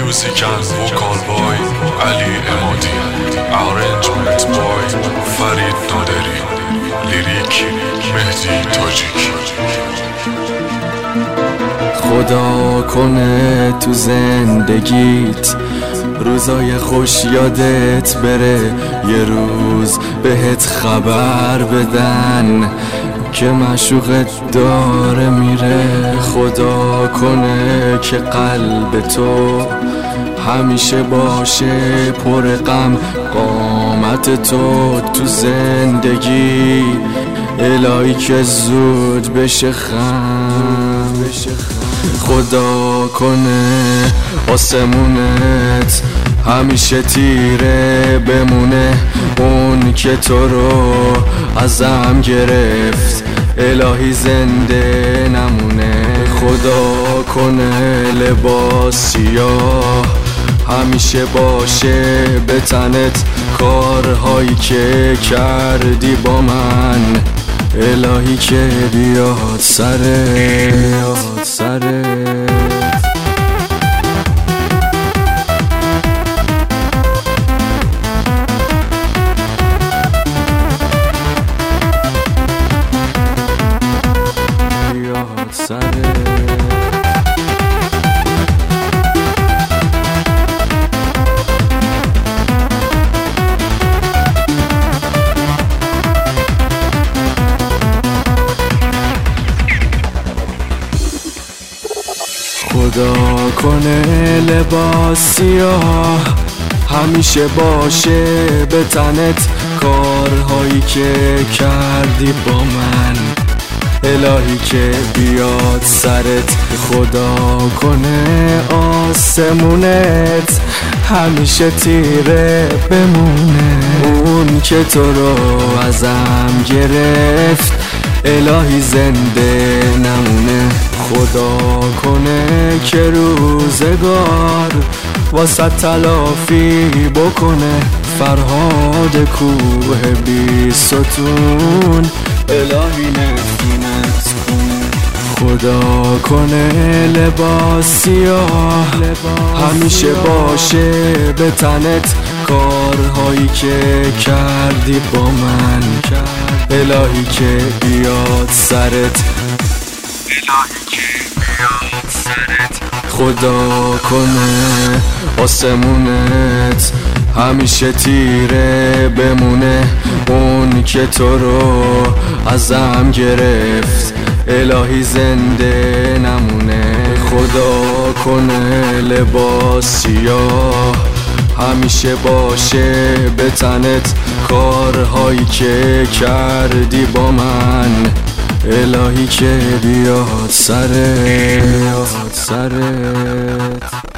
Music and vocal boy Ali Emadi, arrangement boy Farid Naderi, لیریک مهدی تاجیکی. خدا کنه تو زندگیت روزای خوش یادت بره، یه روز بهت خبر بدن که معشوقت داره میره. خدا کنه که قلب تو همیشه باشه پر غم، قامت تو زندگی الهی که زود بشه خم. خدا کنه آسمونت همیشه تیره بمونه، اون که تو رو ازم گرفت الهی زنده نمونه. خدا کنه لباس سیاه همیشه باشه به تنت، کارهایی که کردی با من الهی که بیاد سرت. خدا کنه لباس سیاه همیشه باشه به تنت، کارهایی که کردی با من الهی که بیاد سرت. خدا کنه آسمونت همیشه تیره بمونه، اون که تو رو ازم گرفت الهی زنده نمونه. خدا کنه که روزگار واسه تلافی بکنه، فرهاد کوه بی ستون الهی نفرینت کنه. خدا کنه لباس سیاه همیشه باشه به تنت، کارهایی که کردی با من الهی که بیاد سرت. خدا کنه آسمونت همیشه تیره بمونه، اون که تو رو ازم گرفت الهی زنده نمونه. خدا کنه لباس سیاه همیشه باشه به تنت، کارهایی که کردی با من الهی که بیاد سرت.